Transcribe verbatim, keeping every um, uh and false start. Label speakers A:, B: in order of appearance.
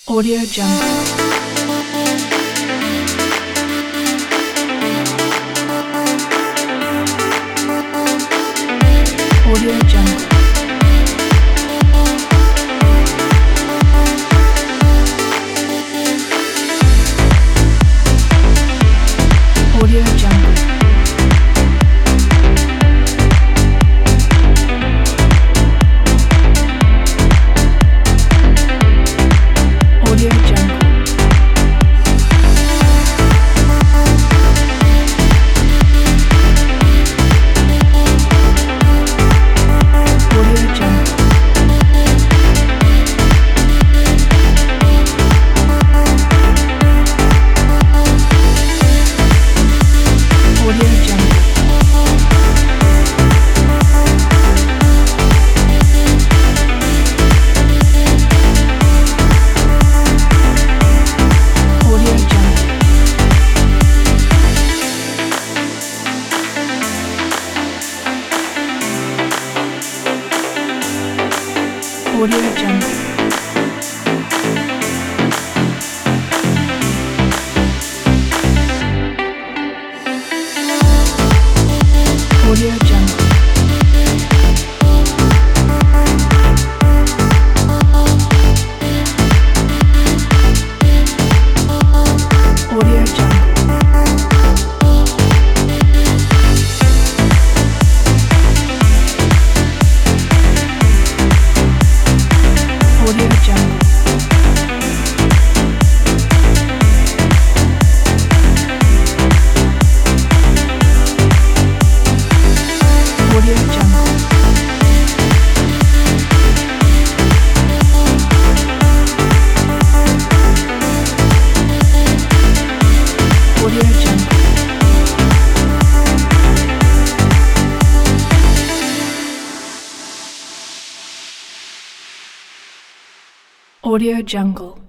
A: Audio Jungle. Audio Jungle. Audio Jungle. Audio Jungle. Audio Jungle. Audio Jungle. Audio Jungle. Audio Jungle. Audio Jungle. Audio Jungle. Audio Jungle. Audio Jungle. Audio Jungle. Audio Jungle.